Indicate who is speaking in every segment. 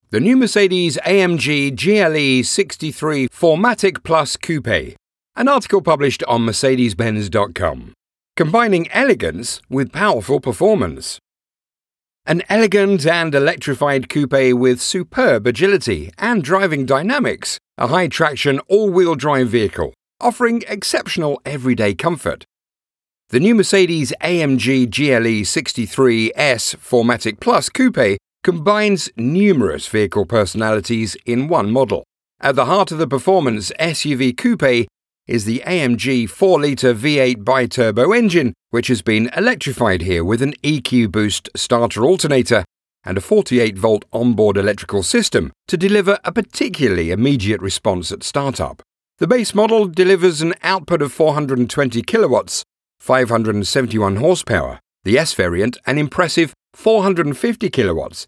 Speaker 1: The new Mercedes-AMG GLE 63 4MATIC Plus Coupe. An article published on Mercedes-Benz.com. Combining elegance with powerful performance. An elegant and electrified coupe with superb agility and driving dynamics, a high-traction all-wheel drive vehicle, offering exceptional everyday comfort. The new Mercedes-AMG GLE 63 S 4MATIC Plus Coupe combines numerous vehicle personalities in one model. At the heart of the performance SUV coupe is the AMG 4-litre V8 bi-turbo engine, which has been electrified here with an EQ Boost starter alternator and a 48-volt onboard electrical system to deliver a particularly immediate response at startup. The base model delivers an output of 420 kilowatts, 571 horsepower. The S variant, an impressive 450 kilowatts,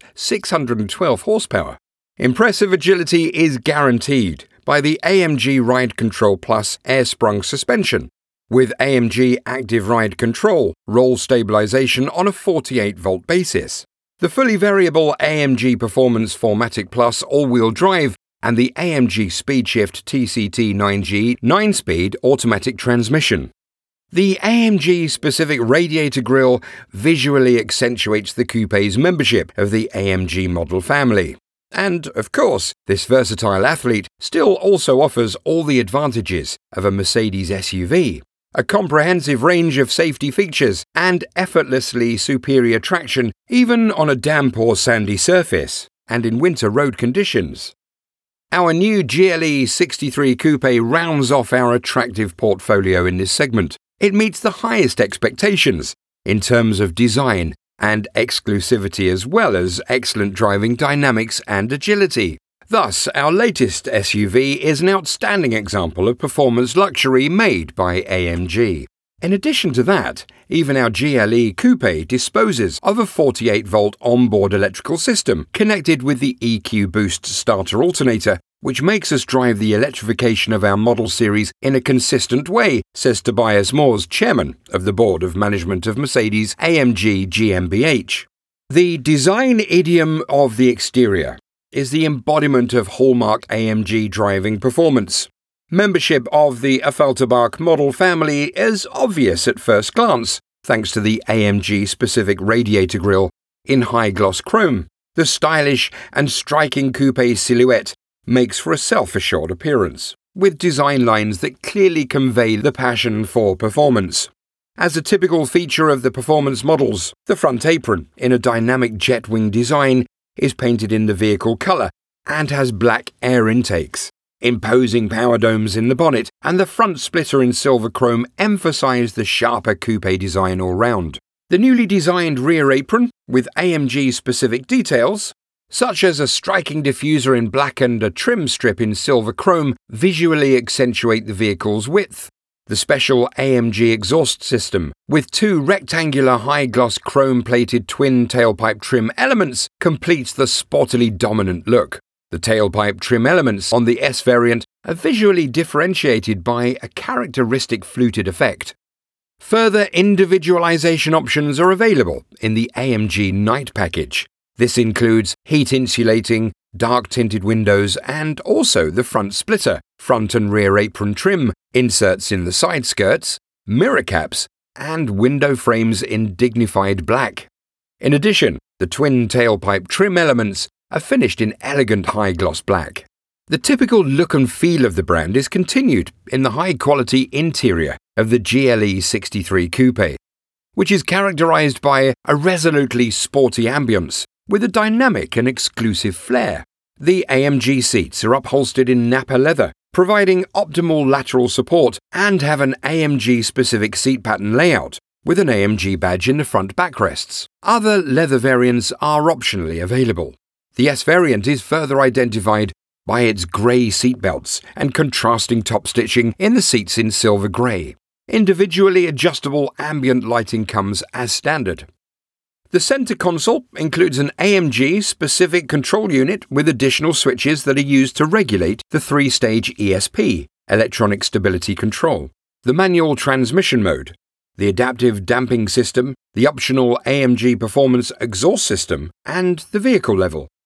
Speaker 1: 612 horsepower. Impressive agility is guaranteed by the AMG Ride Control Plus air-sprung suspension, with AMG Active Ride Control roll stabilization on a 48-volt basis. The fully variable AMG Performance 4MATIC Plus all-wheel drive and the AMG SpeedShift TCT 9G 9-speed automatic transmission. The AMG-specific radiator grille visually accentuates the coupe's membership of the AMG model family. And, of course, this versatile athlete still also offers all the advantages of a Mercedes SUV. A comprehensive range of safety features and effortlessly superior traction even on a damp or sandy surface and in winter road conditions. Our new GLE 63 Coupe rounds off our attractive portfolio in this segment. It meets the highest expectations in terms of design and exclusivity as well as excellent driving dynamics and agility. Thus, our latest SUV is an outstanding example of performance luxury made by AMG. In addition to that, even our GLE Coupe disposes of a 48-volt onboard electrical system connected with the EQ Boost starter alternator, which makes us drive the electrification of our model series in a consistent way, says Tobias Moores, chairman of the board of management of Mercedes-AMG GmbH. The design idiom of the exterior is the embodiment of hallmark AMG driving performance. Membership of the Affalterbach model family is obvious at first glance, thanks to the AMG-specific radiator grille in high-gloss chrome. The stylish and striking coupe silhouette makes for a self-assured appearance, with design lines that clearly convey the passion for performance. As a typical feature of the performance models, the front apron, in a dynamic jet wing design, is painted in the vehicle colour and has black air intakes. Imposing power domes in the bonnet and the front splitter in silver chrome emphasise the sharper coupe design all round. The newly designed rear apron, with AMG-specific details, such as a striking diffuser in black and a trim strip in silver chrome, visually accentuate the vehicle's width. The special AMG exhaust system, with two rectangular high-gloss chrome-plated twin tailpipe trim elements, completes the sportily dominant look. The tailpipe trim elements on the S variant are visually differentiated by a characteristic fluted effect. Further individualization options are available in the AMG Night package. This includes heat insulating, dark tinted windows and also the front splitter, front and rear apron trim, inserts in the side skirts, mirror caps, and window frames in dignified black. In addition, the twin tailpipe trim elements are finished in elegant high-gloss black. The typical look and feel of the brand is continued in the high-quality interior of the GLE 63 Coupe, which is characterized by a resolutely sporty ambience with a dynamic and exclusive flair. The AMG seats are upholstered in Nappa leather, providing optimal lateral support, and have an AMG-specific seat pattern layout, with an AMG badge in the front backrests. Other leather variants are optionally available. The S variant is further identified by its grey seatbelts and contrasting top stitching in the seats in silver grey. Individually adjustable ambient lighting comes as standard. The centre console includes an AMG-specific control unit with additional switches that are used to regulate the 3-stage ESP, electronic stability control, the manual transmission mode, the adaptive damping system, the optional AMG performance exhaust system, and the vehicle level,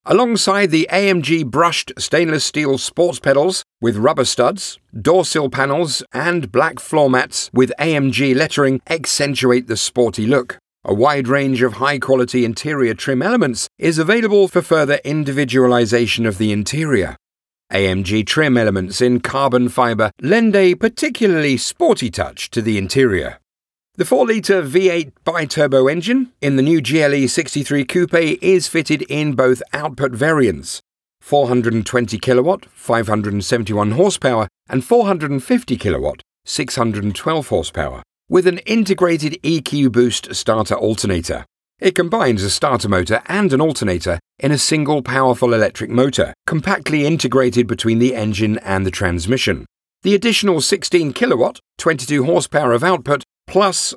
Speaker 1: Alongside the AMG brushed stainless steel sports pedals with rubber studs, door sill panels and black floor mats with AMG lettering accentuate the sporty look. A wide range of high-quality interior trim elements is available for further individualization of the interior. AMG trim elements in carbon fiber lend a particularly sporty touch to the interior. The 4-litre V8 bi-turbo engine in the new GLE 63 Coupe is fitted in both output variants, 420 kilowatt, 571 horsepower, and 450 kilowatt, 612 horsepower, with an integrated EQ Boost starter alternator. It combines a starter motor and an alternator in a single powerful electric motor, compactly integrated between the engine and the transmission. The additional 16 kilowatt, 22 horsepower of output, plus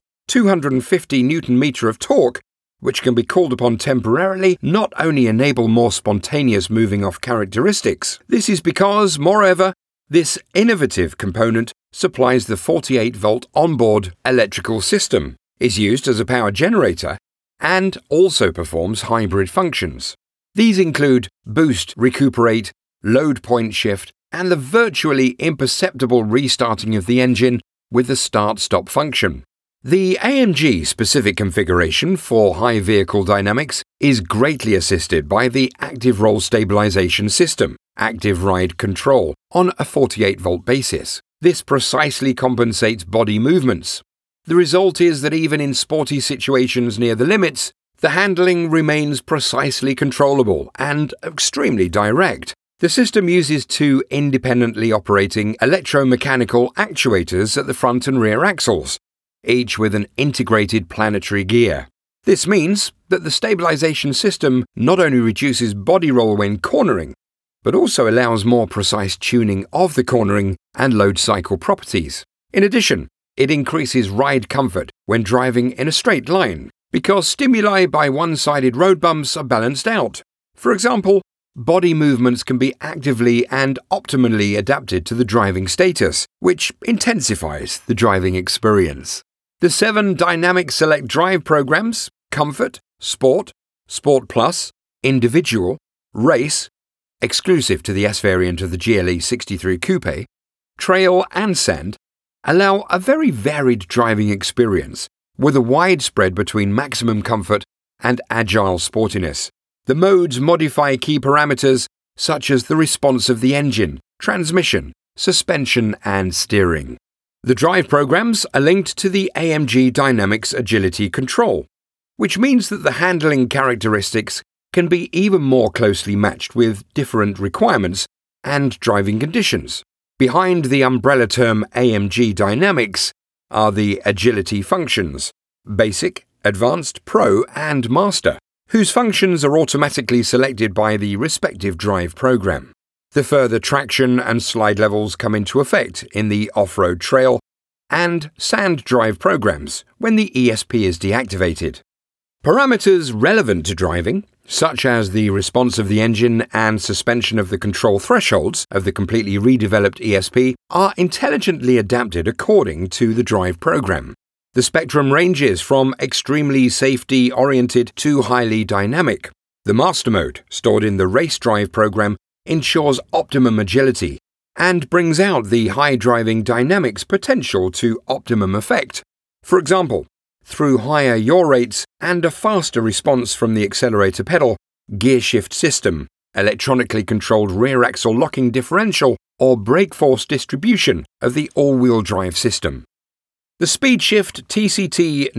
Speaker 1: 250 Newton-meter of torque, which can be called upon temporarily, not only enable more spontaneous moving-off characteristics. This is because, moreover, this innovative component supplies the 48-volt onboard electrical system, is used as a power generator, and also performs hybrid functions. These include boost, recuperate, load point shift, and the virtually imperceptible restarting of the engine with the start-stop function. The AMG-specific configuration for high vehicle dynamics is greatly assisted by the active roll stabilization system, active ride control, on a 48-volt basis. This precisely compensates body movements. The result is that even in sporty situations near the limits, the handling remains precisely controllable and extremely direct. The system uses two independently operating electromechanical actuators at the front and rear axles, each with an integrated planetary gear. This means that the stabilization system not only reduces body roll when cornering, but also allows more precise tuning of the cornering and load cycle properties. In addition, it increases ride comfort when driving in a straight line, because stimuli by one-sided road bumps are balanced out. For example, body movements can be actively and optimally adapted to the driving status, which intensifies the driving experience. The 7 Dynamic Select drive programs, Comfort, Sport, Sport Plus, Individual, Race, exclusive to the S variant of the GLE 63 Coupe, Trail and Sand, allow a very varied driving experience, with a wide spread between maximum comfort and agile sportiness. The modes modify key parameters such as the response of the engine, transmission, suspension, and steering. The drive programs are linked to the AMG Dynamics Agility Control, which means that the handling characteristics can be even more closely matched with different requirements and driving conditions. Behind the umbrella term AMG Dynamics are the agility functions, Basic, Advanced, Pro, and Master, whose functions are automatically selected by the respective drive program. The further traction and slide levels come into effect in the off-road trail and sand drive programs when the ESP is deactivated. Parameters relevant to driving, such as the response of the engine and suspension of the control thresholds of the completely redeveloped ESP, are intelligently adapted according to the drive program. The spectrum ranges from extremely safety-oriented to highly dynamic. The master mode, stored in the race drive program, ensures optimum agility and brings out the high driving dynamics potential to optimum effect. For example, through higher yaw rates and a faster response from the accelerator pedal, gear shift system, electronically controlled rear axle locking differential, or brake force distribution of the all-wheel drive system. The SpeedShift TCT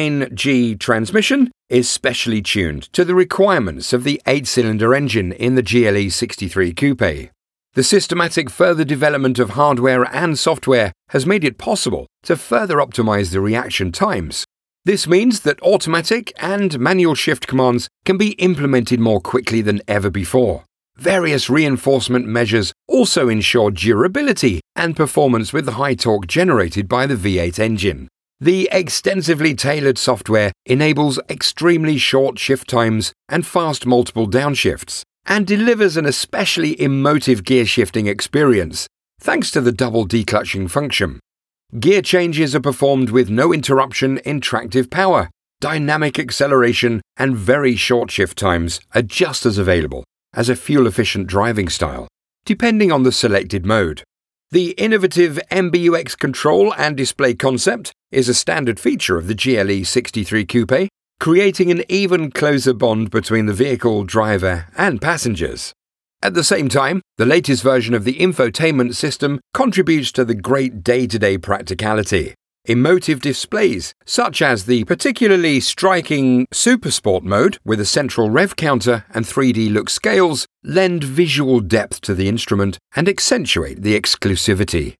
Speaker 1: 9G transmission is specially tuned to the requirements of the 8-cylinder engine in the GLE 63 Coupe. The systematic further development of hardware and software has made it possible to further optimize the reaction times. This means that automatic and manual shift commands can be implemented more quickly than ever before. Various reinforcement measures also ensure durability and performance with the high torque generated by the V8 engine. The extensively tailored software enables extremely short shift times and fast multiple downshifts, and delivers an especially emotive gear shifting experience, thanks to the double declutching function. Gear changes are performed with no interruption in tractive power. Dynamic acceleration and very short shift times are just as available, as a fuel-efficient driving style, depending on the selected mode. The innovative MBUX control and display concept is a standard feature of the GLE 63 Coupe, creating an even closer bond between the vehicle, driver, and passengers. At the same time, the latest version of the infotainment system contributes to the great day-to-day practicality. Emotive displays, such as the particularly striking Supersport mode with a central rev counter and 3D look scales, lend visual depth to the instrument and accentuate the exclusivity.